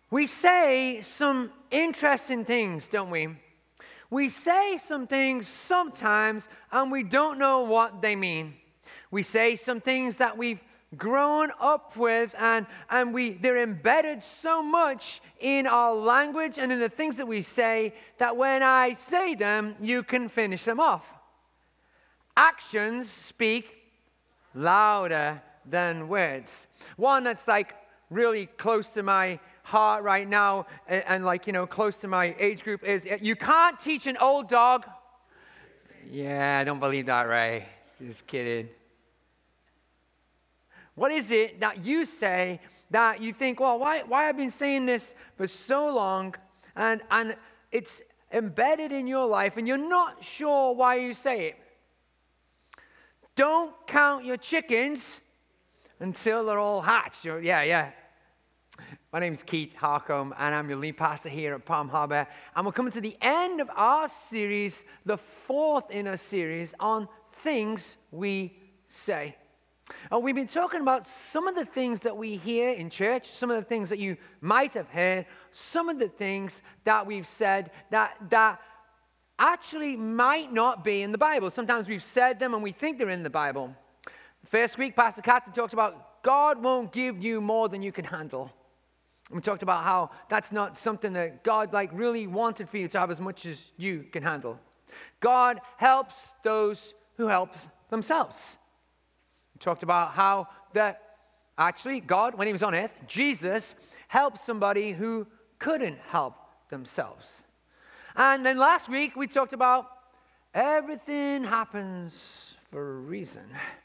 We say some interesting things, don't we? We say some things sometimes and we don't know what they mean. We say some things that we've grown up with and they're embedded so much in our language and in the things that we say that when I say them, you can finish them off. Actions speak louder than words. One that's like really close to my heart right now and close to my age group is you can't teach an old dog. Yeah, I don't believe that, Ray. Just kidding. What is it that you say that you think, well, why I've been saying this for so long and it's embedded in your life and you're not sure why you say it? Don't count your chickens until they're all hatched. Yeah. My name's Keith Harcombe, and I'm your lead pastor here at Palm Harbor. And we're coming to the end of our series, the fourth in a series on things we say. We've been talking about some of the things that we hear in church, some of the things that you might have heard, some of the things that we've said that actually might not be in the Bible. Sometimes we've said them and we think they're in the Bible. First week, Pastor Catherine talked about God won't give you more than you can handle. We talked about how that's not something that God really wanted for you to have as much as you can handle. God helps those who help themselves. We talked about how that actually God, when he was on earth, Jesus helped somebody who couldn't help themselves. And then last week we talked about everything happens for a reason.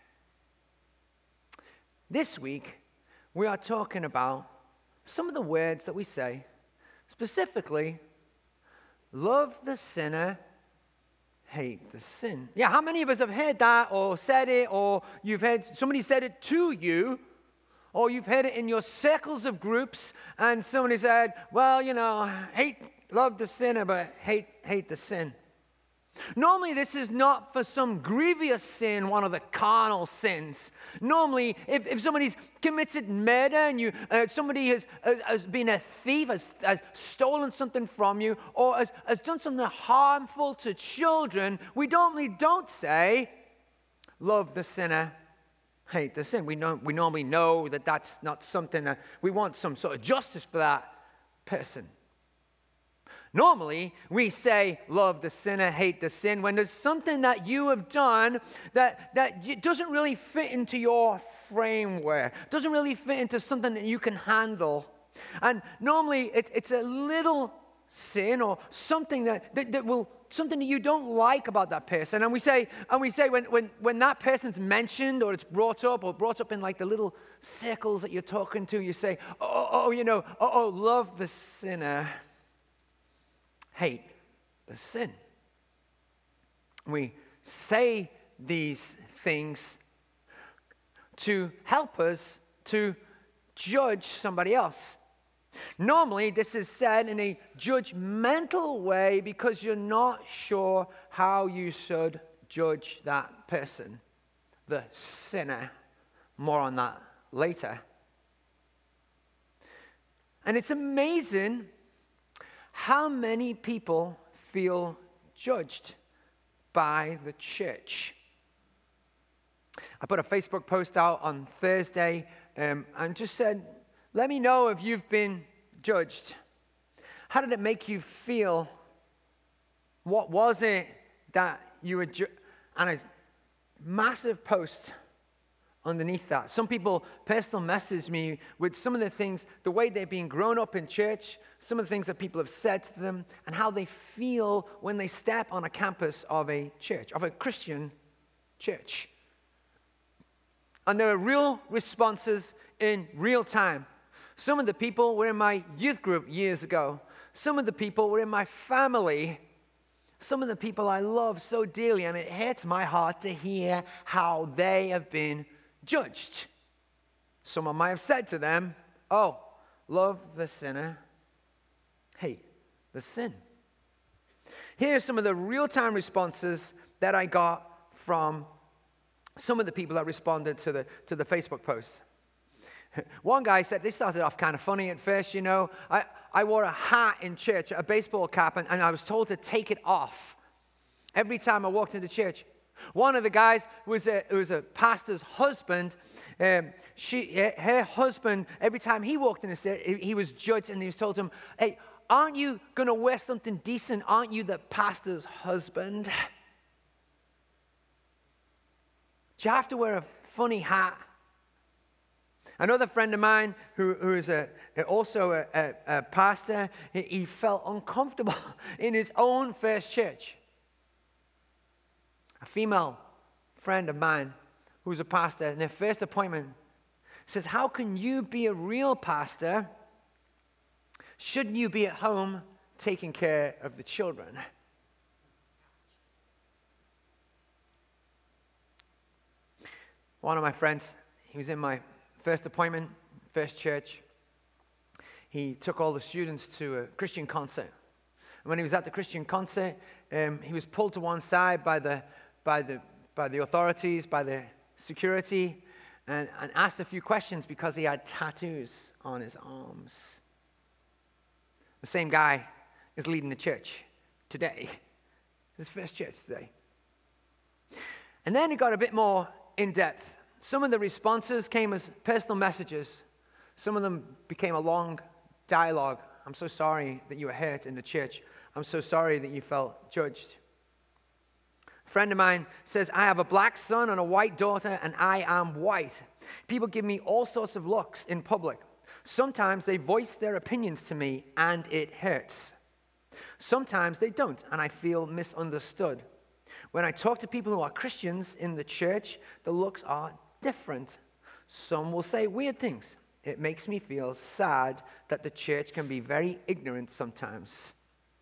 This week we are talking about some of the words that we say, specifically, love the sinner, hate the sin. Yeah, how many of us have heard that or said it, or you've heard somebody said it to you, or you've heard it in your circles of groups, and somebody said, well, love the sinner, but hate the sin. Normally, this is not for some grievous sin, one of the carnal sins. Normally, if somebody's committed murder and somebody has been a thief, has stolen something from you, or has done something harmful to children, we normally don't say, love the sinner, hate the sin. We normally know that that's not something that we want some sort of justice for that person. Normally, we say, love the sinner, hate the sin, when there's something that you have done that doesn't really fit into your framework, doesn't really fit into something that you can handle. And normally, it's a little sin or something something that you don't like about that person. And we say when that person's mentioned or it's brought up in like the little circles that you're talking to, you say, love the sinner, hate the sin. We say these things to help us to judge somebody else. Normally, this is said in a judgmental way because you're not sure how you should judge that person, the sinner. More on that later. And it's amazing how many people feel judged by the church. I put a Facebook post out on Thursday and just said, let me know if you've been judged. How did it make you feel? What was it that you were and a massive post underneath that. Some people personal message me with some of the things, the way they've been grown up in church, some of the things that people have said to them, and how they feel when they step on a campus of a church, of a Christian church. And there are real responses in real time. Some of the people were in my youth group years ago. Some of the people were in my family. Some of the people I love so dearly, and it hurts my heart to hear how they have been judged. Someone might have said to them, oh, love the sinner, hate the sin. Here are some of the real-time responses that I got from some of the people that responded to the Facebook post. One guy said, they started off kind of funny at first, you know. I wore a hat in church, a baseball cap, and I was told to take it off every time I walked into church. One of the guys was a pastor's husband. Her husband, every time he walked in, he was judged, and he was told him, hey, aren't you going to wear something decent? Aren't you the pastor's husband? Do you have to wear a funny hat? Another friend of mine who is also a pastor, he felt uncomfortable in his own first church. A female friend of mine who's a pastor, in their first appointment, says, how can you be a real pastor? Shouldn't you be at home taking care of the children? One of my friends, he was in my first appointment, first church. He took all the students to a Christian concert. And when he was at the Christian concert, he was pulled to one side by the authorities, by the security, and asked a few questions because he had tattoos on his arms. The same guy is leading the church today. His first church today. And then it got a bit more in depth. Some of the responses came as personal messages. Some of them became a long dialogue. I'm so sorry that you were hurt in the church. I'm so sorry that you felt judged. A friend of mine says, I have a black son and a white daughter, and I am white. People give me all sorts of looks in public. Sometimes they voice their opinions to me, and it hurts. Sometimes they don't, and I feel misunderstood. When I talk to people who are Christians in the church, the looks are different. Some will say weird things. It makes me feel sad that the church can be very ignorant sometimes.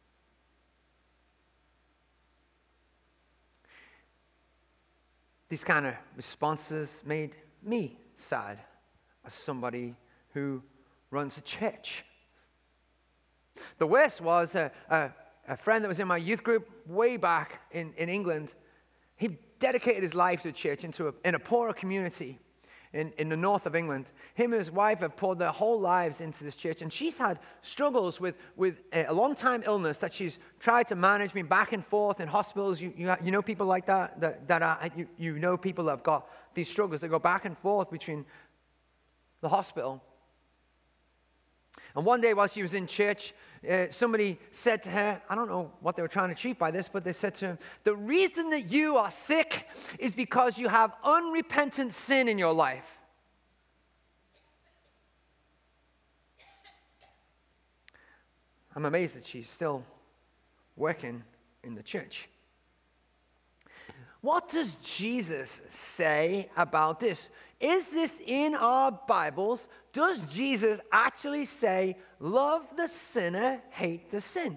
These kind of responses made me sad as somebody who runs a church. The worst was a friend that was in my youth group way back in England. He dedicated his life to the church in a poorer community in the north of England. Him and his wife have poured their whole lives into this church, and she's had struggles with a long-time illness that she's tried to manage, been back and forth in hospitals. You know people like that you know people that have got these struggles. They go back and forth between the hospital. And one day while she was in church, somebody said to her, I don't know what they were trying to achieve by this, but they said to him, the reason that you are sick is because you have unrepentant sin in your life. I'm amazed that she's still working in the church. What does Jesus say about this? Is this in our Bibles? Does Jesus actually say, love the sinner, hate the sin?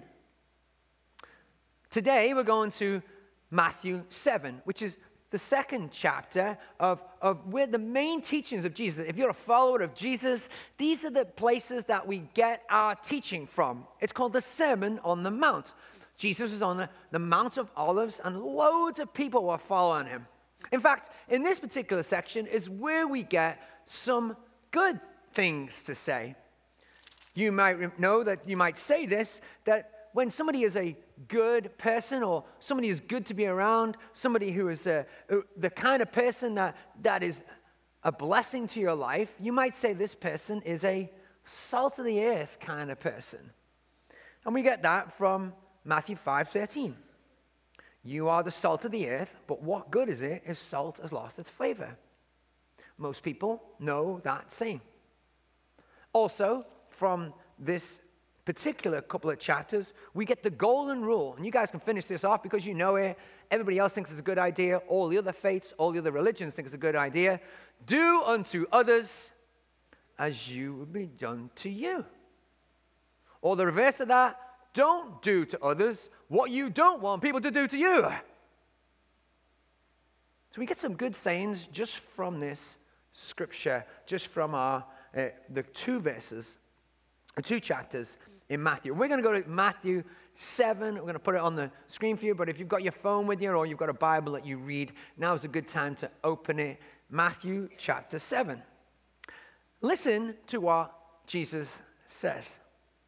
Today we're going to Matthew 7, which is the second chapter of where the main teachings of Jesus. If you're a follower of Jesus, these are the places that we get our teaching from. It's called the Sermon on the Mount. Jesus is on the Mount of Olives, and loads of people were following him. In fact, in this particular section is where we get some good things to say. You might know that you might say this, that when somebody is a good person or somebody is good to be around, somebody who is the kind of person that is a blessing to your life, you might say this person is a salt of the earth kind of person. And we get that from Matthew 5:13. You are the salt of the earth, but what good is it if salt has lost its flavor? Most people know that saying. Also, from this particular couple of chapters, we get the golden rule. And you guys can finish this off because you know it. Everybody else thinks it's a good idea. All the other faiths, all the other religions think it's a good idea. Do unto others as you will be done to you. Or the reverse of that, don't do to others what you don't want people to do to you. So we get some good sayings just from this scripture, just from the two verses, the two chapters in Matthew. We're going to go to Matthew 7. We're going to put it on the screen for you, but if you've got your phone with you or you've got a Bible that you read, now is a good time to open it. Matthew chapter 7. Listen to what Jesus says.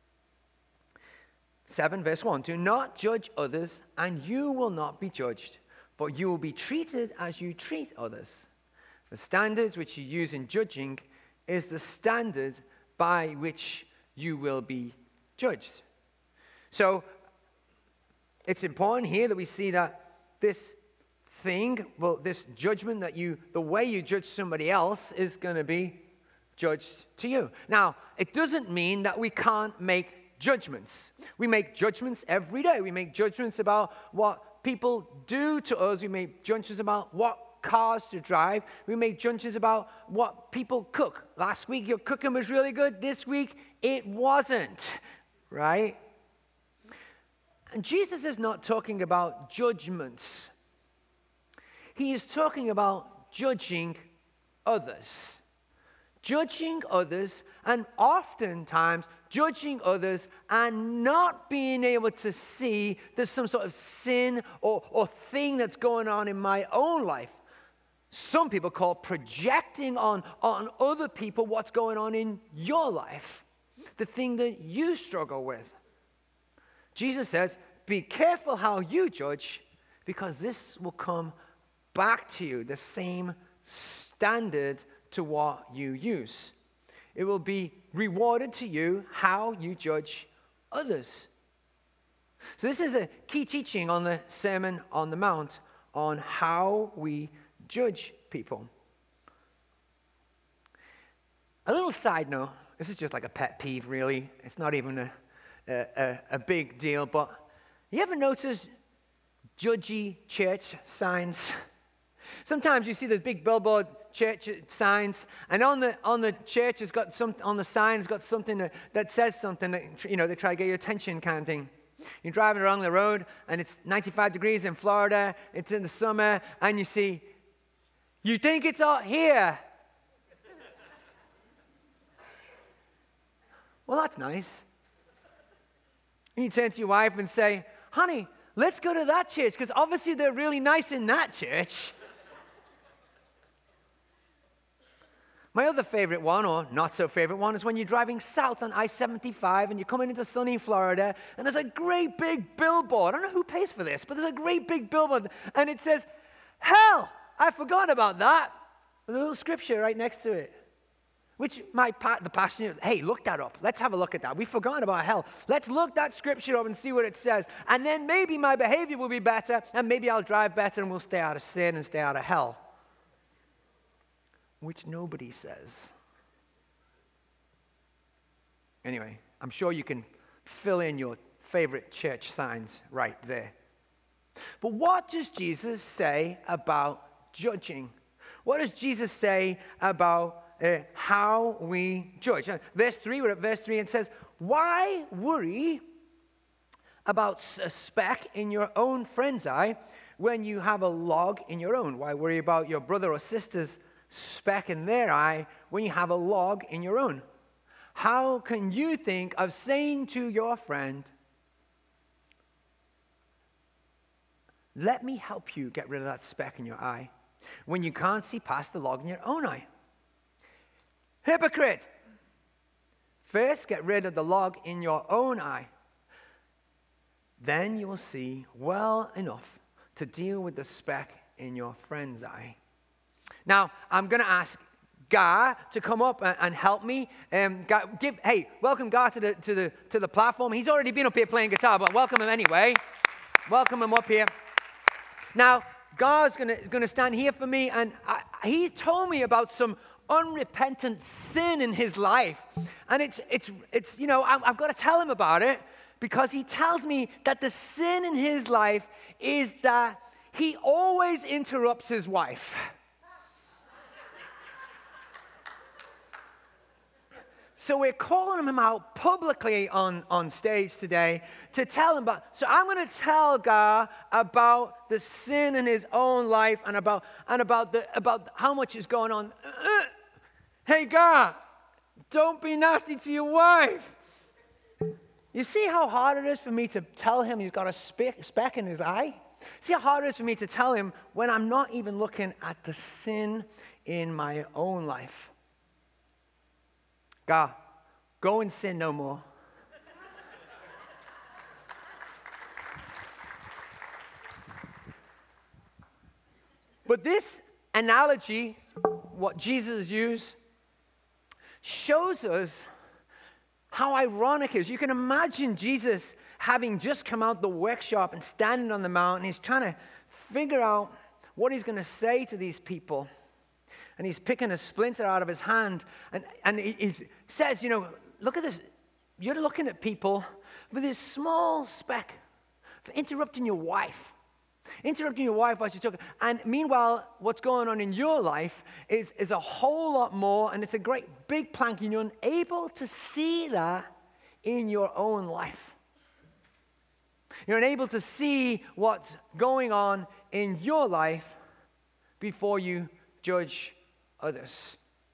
7 verse 1, do not judge others, and you will not be judged, for you will be treated as you treat others. The standards which you use in judging is the standard by which you will be judged. So it's important here that we see that this judgment the way you judge somebody else is going to be judged to you. Now, it doesn't mean that we can't make judgments. We make judgments every day. We make judgments about what people do to us. We make judgments about what cars to drive. We make judgments about what people cook. Last week, your cooking was really good. This week, it wasn't, right? And Jesus is not talking about judgments. He is talking about judging others. Judging others, and oftentimes judging others and not being able to see there's some sort of sin or thing that's going on in my own life. Some people call projecting on other people what's going on in your life, the thing that you struggle with. Jesus says, be careful how you judge, because this will come back to you, the same standard to what you use. It will be rewarded to you how you judge others. So this is a key teaching on the Sermon on the Mount on how we judge people. A little side note, this is just like a pet peeve really. It's not even a big deal, but you ever notice judgy church signs? Sometimes you see those big billboard church signs, and on the church has got on the sign has got something that says something that, they try to get your attention kind of thing. You're driving along the road, and it's 95 degrees in Florida. It's in the summer, and you see, you think it's hot here. Well, that's nice. And you turn to your wife and say, honey, let's go to that church, because obviously they're really nice in that church. My other favorite one, or not so favorite one, is when you're driving south on I-75 and you're coming into sunny Florida, and there's a great big billboard. I don't know who pays for this, but there's a great big billboard, and it says, hell, I forgot about that, with a little scripture right next to it. Which the pastor, hey, look that up. Let's have a look at that. We forgot about hell. Let's look that scripture up and see what it says. And then maybe my behavior will be better, and maybe I'll drive better, and we'll stay out of sin and stay out of hell. Which nobody says. Anyway, I'm sure you can fill in your favorite church signs right there. But what does Jesus say about judging? What does Jesus say about how we judge? Verse 3, we're at verse 3, and it says, why worry about a speck in your own friend's eye when you have a log in your own? Why worry about your brother or sister's speck in their eye when you have a log in your own? How can you think of saying to your friend, let me help you get rid of that speck in your eye, when you can't see past the log in your own eye? Hypocrite! First, get rid of the log in your own eye. Then you will see well enough to deal with the speck in your friend's eye. Now, I'm going to ask Gar to come up and help me. Welcome Gar to the platform. He's already been up here playing guitar, but welcome him anyway. Welcome him up here. Now, Gar's going to stand here for me, and he told me about some unrepentant sin in his life, and it's I've got to tell him about it, because he tells me that the sin in his life is that he always interrupts his wife. So we're calling him out publicly on stage today to tell him about. So I'm going to tell Gar about the sin in his own life and about how much is going on. Hey Gar, don't be nasty to your wife. You see how hard it is for me to tell him he's got a speck in his eye? See how hard it is for me to tell him when I'm not even looking at the sin in my own life? Go and sin no more. But this analogy, what Jesus used, shows us how ironic it is. You can imagine Jesus having just come out the workshop and standing on the mountain. He's trying to figure out what he's going to say to these people. And he's picking a splinter out of his hand. And he says, look at this. You're looking at people with this small speck for interrupting your wife. Interrupting your wife while she's talking. And meanwhile, what's going on in your life is a whole lot more, and it's a great big plank, and you're unable to see that in your own life. You're unable to see what's going on in your life before you judge others.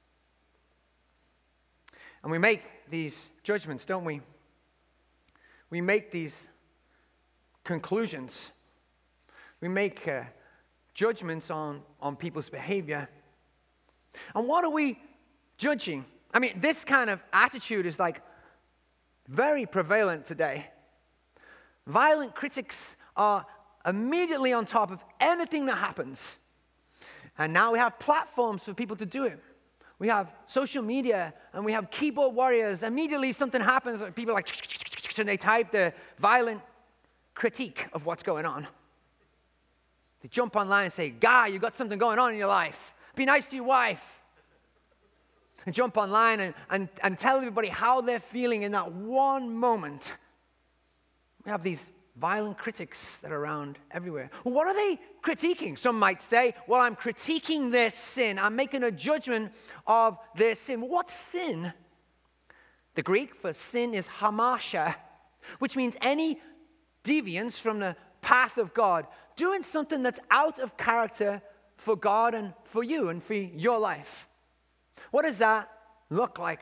And we make these judgments, don't we? We make these conclusions. We make judgments on people's behavior. And what are we judging? I mean, this kind of attitude is like very prevalent today. Violent critics are immediately on top of anything that happens. And now we have platforms for people to do it. We have social media and we have keyboard warriors. Immediately something happens, people are like, and they type the violent critique of what's going on. They jump online and say, "Guy, you got something going on in your life. Be nice to your wife." And jump online and tell everybody how they're feeling in that one moment. We have these violent critics that are around everywhere. Well, what are they critiquing? Some might say, well, I'm critiquing their sin. I'm making a judgment of their sin. Well, what's sin? The Greek for sin is hamasha, which means any deviance from the path of God. Doing something that's out of character for God and for you and for your life. What does that look like?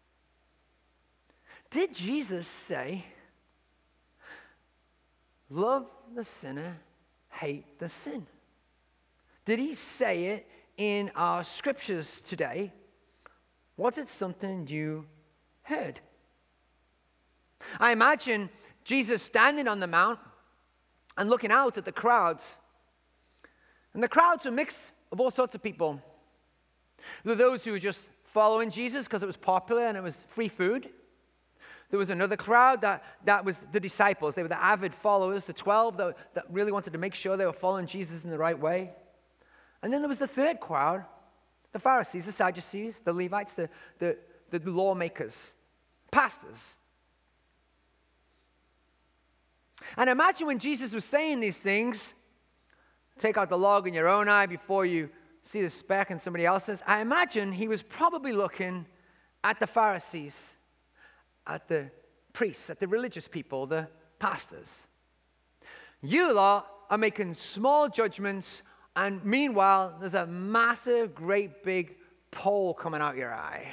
Did Jesus say, love the sinner, hate the sin? Did he say it in our scriptures today? Was it something you heard? I imagine Jesus standing on the mount and looking out at the crowds. And the crowds were a mix of all sorts of people. There were those who were just following Jesus because it was popular and it was free food. There was another crowd that was the disciples. They were the avid followers, the 12 that really wanted to make sure they were following Jesus in the right way. And then there was the third crowd, the Pharisees, the Sadducees, the Levites, the lawmakers, pastors. And imagine when Jesus was saying these things, take out the log in your own eye before you see the speck in somebody else's. I imagine he was probably looking at the Pharisees, at the priests, at the religious people, the pastors. You lot are making small judgments, and meanwhile, there's a massive, great big pole coming out your eye.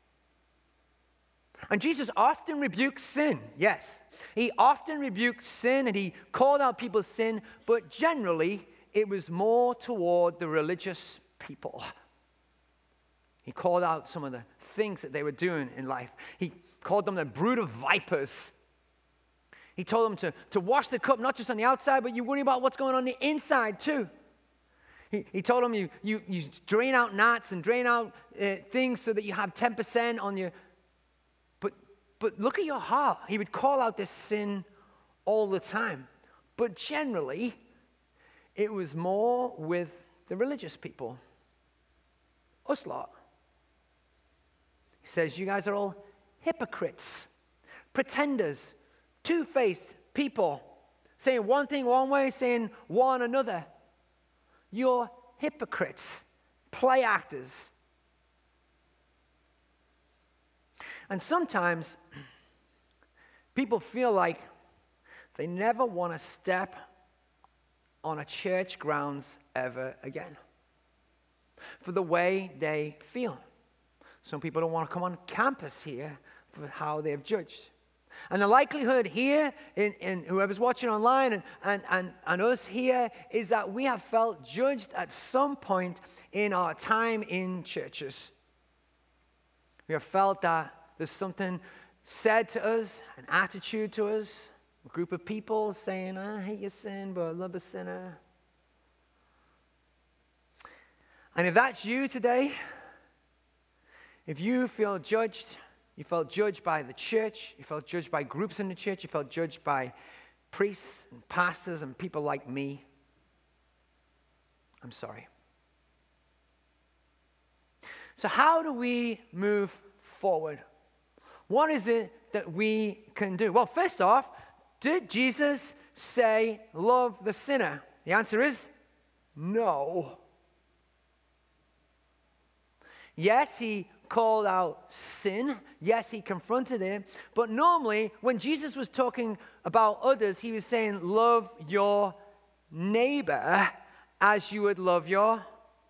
And Jesus often rebuked sin, yes. He often rebuked sin and he called out people's sin, but generally it was more toward the religious people. He called out some of the things that they were doing in life. He called them the brood of vipers. He told them to wash the cup, not just on the outside, but you worry about what's going on the inside too. He told them you drain out gnats and drain out things so that you have 10% on your... But look at your heart. He would call out this sin all the time. But generally, it was more with the religious people. Us lot. He says, you guys are all hypocrites, pretenders, two-faced people, saying one thing one way, saying one another. You're hypocrites, play actors. And sometimes people feel like they never want to step on a church grounds ever again for the way they feel. Some people don't want to come on campus here for how they've judged. And the likelihood here, in whoever's watching online and us here, is that we have felt judged at some point in our time in churches. We have felt that There's something said to us, an attitude to us, a group of people saying, I hate your sin, but I love a sinner. And if that's you today, if you feel judged, you felt judged by the church, you felt judged by groups in the church, you felt judged by priests and pastors and people like me, I'm sorry. So how do we move forward? What is it that we can do? Well, first off, did Jesus say, love the sinner? The answer is no. Yes, he called out sin. Yes, he confronted it. But normally, when Jesus was talking about others, he was saying, love your neighbor as you would love your...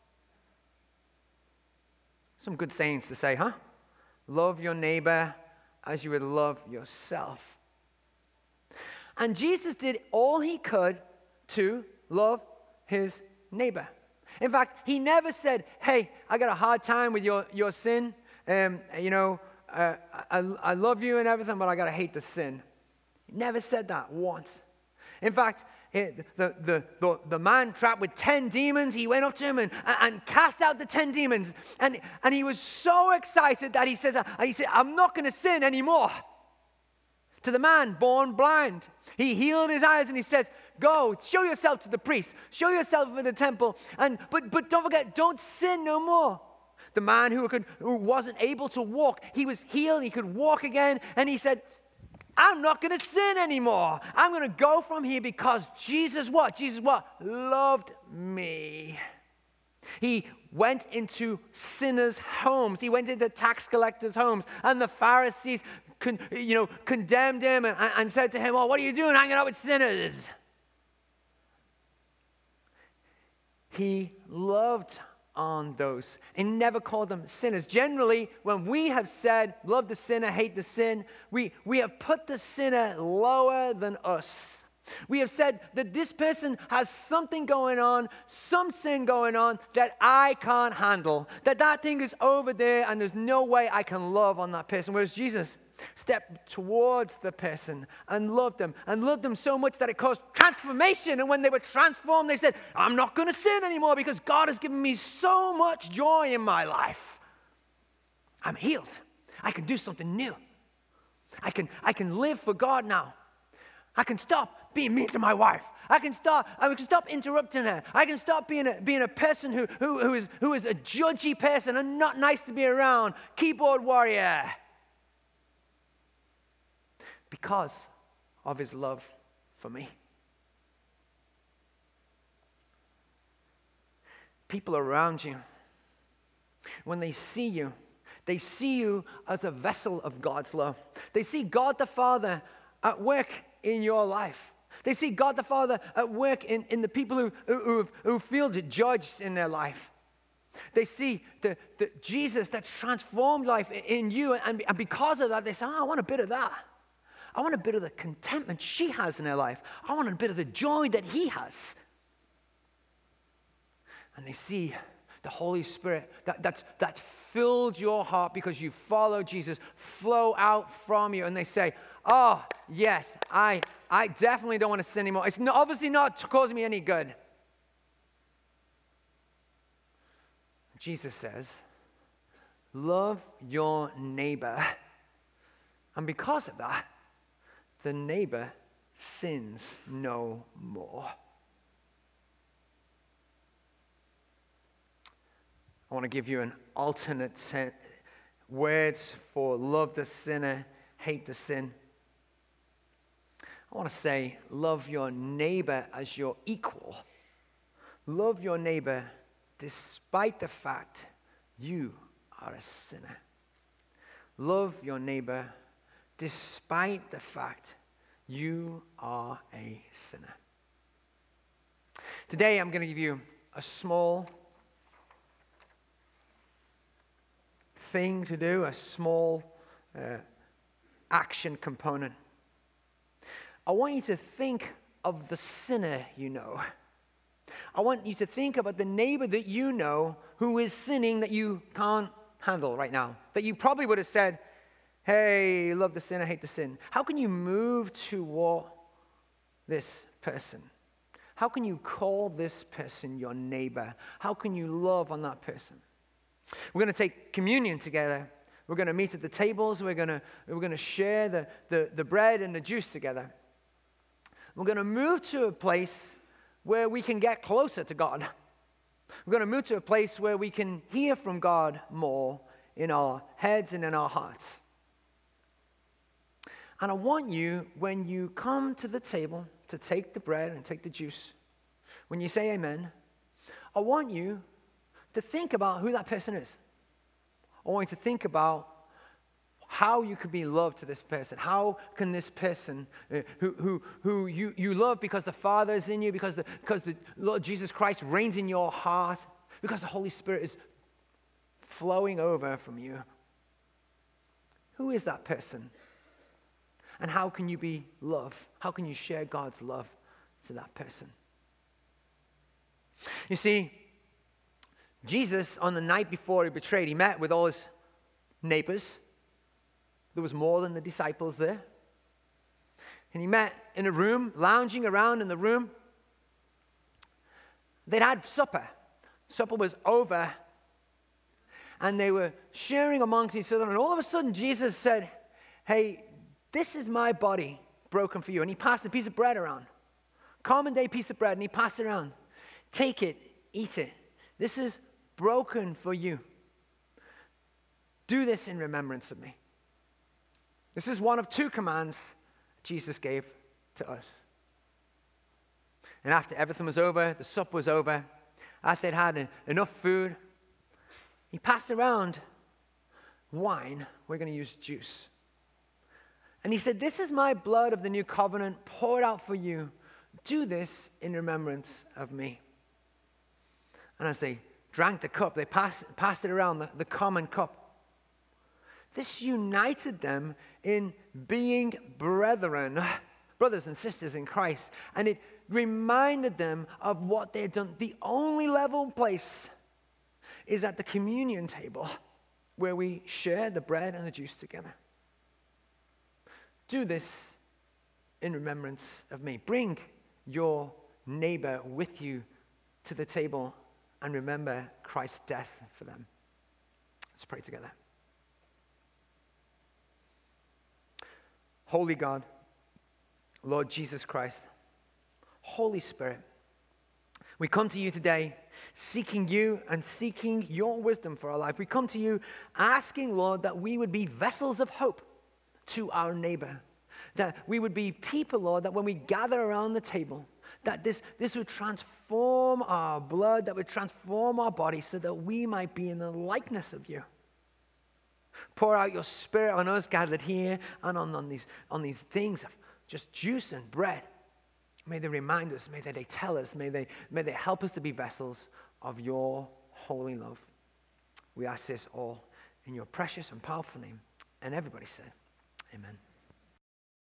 Some good sayings to say, huh? Love your neighbor as you would love yourself. And Jesus did all he could to love his neighbor. In fact, he never said, hey, I got a hard time with your sin. I love you and everything, but I got to hate the sin. He never said that once. In fact, the man trapped with 10 demons, he went up to him and cast out the 10 demons. And he was so excited that he said, I'm not going to sin anymore. To the man born blind, he healed his eyes and he says, go, show yourself to the priest. Show yourself in the temple. But don't forget, don't sin no more. The man who wasn't able to walk, he was healed. He could walk again. And he said, I'm not going to sin anymore. I'm going to go from here because Jesus what? Jesus what? Loved me. He went into sinners' homes. He went into tax collectors' homes. And the Pharisees condemned him and said to him, well, what are you doing hanging out with sinners? He loved on those and never called them sinners. Generally, when we have said, love the sinner, hate the sin, we have put the sinner lower than us. We have said that this person has something going on, some sin going on that I can't handle. That thing is over there and there's no way I can love on that person. Whereas Jesus stepped towards the person and loved them so much that it caused transformation. And when they were transformed, they said, I'm not going to sin anymore because God has given me so much joy in my life. I'm healed. I can do something new. I can live for God now. I can stop being mean to my wife. I can stop interrupting her. I can stop being a person who is a judgy person and not nice to be around. Keyboard warrior. Because of his love for me. People around you, when they see you as a vessel of God's love. They see God the Father at work in your life. They see God the Father at work in the people who feel judged in their life. They see the Jesus that's transformed life in you, and because of that, they say, I want a bit of that. I want a bit of the contentment she has in her life. I want a bit of the joy that he has. And they see the Holy Spirit that's filled your heart because you follow Jesus flow out from you. And they say, oh, yes, I definitely don't want to sin anymore. It's obviously not causing me any good. Jesus says, love your neighbor. And because of that, the neighbor sins no more. I want to give you an alternate words for love the sinner, hate the sin. I want to say, love your neighbor as your equal. Love your neighbor despite the fact you are a sinner. Love your neighbor despite the fact you are a sinner. Today I'm going to give you a small thing to do, a small action component. I want you to think of the sinner you know. I want you to think about the neighbor that you know who is sinning that you can't handle right now. That you probably would have said, Hey, love the sin, I hate the sin. How can you move toward this person? How can you call this person your neighbor? How can you love on that person? We're going to take communion together. We're going to meet at the tables. We're going to share the bread and the juice together. We're going to move to a place where we can get closer to God. We're going to move to a place where we can hear from God more in our heads and in our hearts. And I want you, when you come to the table to take the bread and take the juice, when you say amen, I want you to think about who that person is. I want you to think about how you could be loved to this person. How can this person who you love because the Father is in you, because the Lord Jesus Christ reigns in your heart, because the Holy Spirit is flowing over from you. Who is that person? And how can you be love? How can you share God's love to that person? You see, Jesus, on the night before he betrayed, he met with all his neighbors. There was more than the disciples there. And he met in a room, lounging around in the room. They'd had supper. Supper was over. And they were sharing amongst each other. And all of a sudden, Jesus said, hey, this is my body broken for you. And he passed a piece of bread around. Common day piece of bread. And he passed it around. Take it, eat it. This is broken for you. Do this in remembrance of me. This is one of two commands Jesus gave to us. And after everything was over, the supper was over, after they'd had enough food, he passed around wine. We're going to use juice. And he said, this is my blood of the new covenant poured out for you. Do this in remembrance of me. And as they drank the cup, they passed it around, the common cup. This united them in being brethren, brothers and sisters in Christ. And it reminded them of what they had done. The only level place is at the communion table where we share the bread and the juice together. Do this in remembrance of me. Bring your neighbor with you to the table and remember Christ's death for them. Let's pray together. Holy God, Lord Jesus Christ, Holy Spirit, we come to you today seeking you and seeking your wisdom for our life. We come to you asking, Lord, that we would be vessels of hope to our neighbor. That we would be people, Lord, that when we gather around the table, that this would transform our blood, that would transform our body so that we might be in the likeness of you. Pour out your Spirit on us gathered here and on these things of just juice and bread. May they remind us, may they tell us, may they help us to be vessels of your holy love. We ask this all in your precious and powerful name. And everybody said, amen.